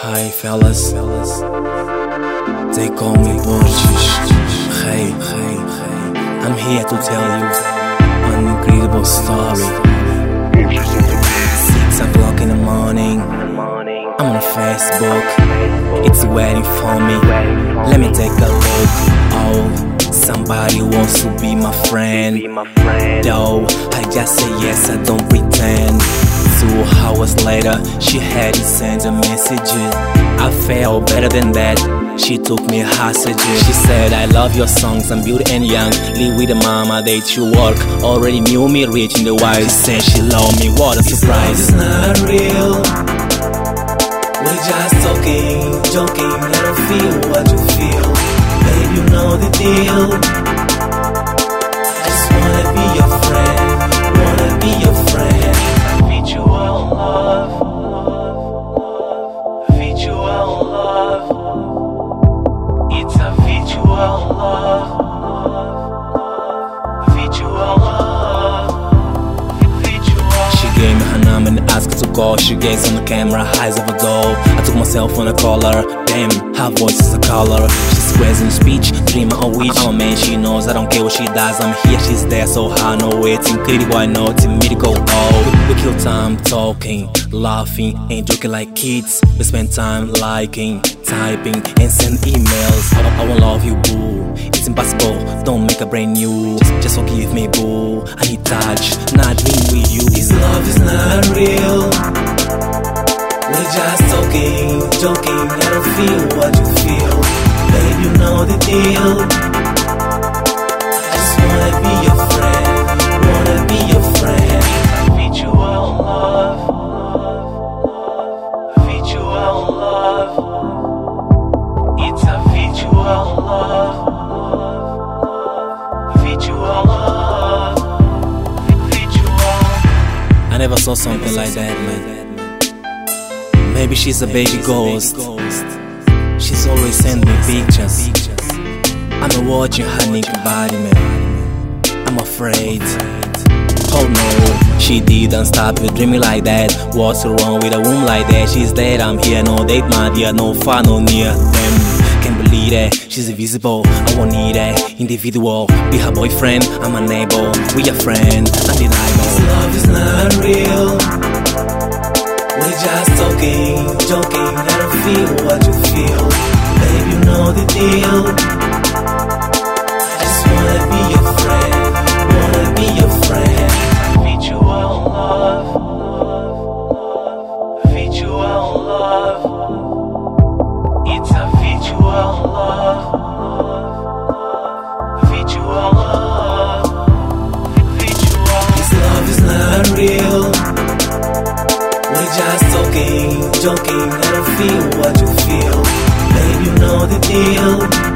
Hi fellas, they call me Borges. Hey, I'm here to tell you an incredible story. 6 o'clock in the morning, I'm on Facebook, it's waiting for me. Let me take a look. Oh, somebody wants to be my friend. Though I just say yes, I don't pretend. 2 hours later, she hadn't sent a message. I felt better than that. She took me hostage. She said, I love your songs, I'm beauty and young. Live with the mama, date you work. Already knew me rich in the wild. Said she loved me, what a surprise. It's not real. We're just talking, joking. I don't feel what you feel. Babe, you know the deal. I just wanna be your friend. Wanna be your friend. Virtual love. Virtual love. It's a virtual love. Virtual love. Virtual. She gave me her number and asked to call. She gazed on the camera, eyes of a doll. I took myself on a collar. Damn, her voice is a color. She swears in speech, dreamer or witch. I'm a man, she knows I don't care what she does. I'm here, she's there, so I know it's incredible. I know it's a miracle. Oh, we kill time talking, laughing, and joking like kids. We spend time liking, typing, and send emails. I won't love you, boo. It's impossible, don't make a brand new. Just forgive me, boo. I need touch, not being with you. This love is not real. We're just talking, joking. I don't feel what you feel. Babe, you know the deal. I just wanna be your friend. Wanna be your friend. Virtual love. Virtual love. It's a virtual love. Virtual love. Virtual. I never saw something like that, man. Maybe she's a baby ghost. She's always sending me pictures. I'm watching her naked body, man. I'm afraid. Oh no, she didn't stop you dreaming like that. What's wrong with a woman like that? She's dead, I'm here, no date, my dear, no far, no near them. Can't believe that, she's invisible. I won't need that, individual. Be her boyfriend, I'm a neighbor. We a friend, undeniable. This love is not real. We're just talking, joking. I don't feel what you feel. Babe, you know the deal. I just wanna be your friend. Wanna be your friend. Virtual love. Virtual love. It's a virtual love. Virtual love. Virtual. This love is not real. We're just talking, joking. I don't feel what you feel. Babe, you know the deal.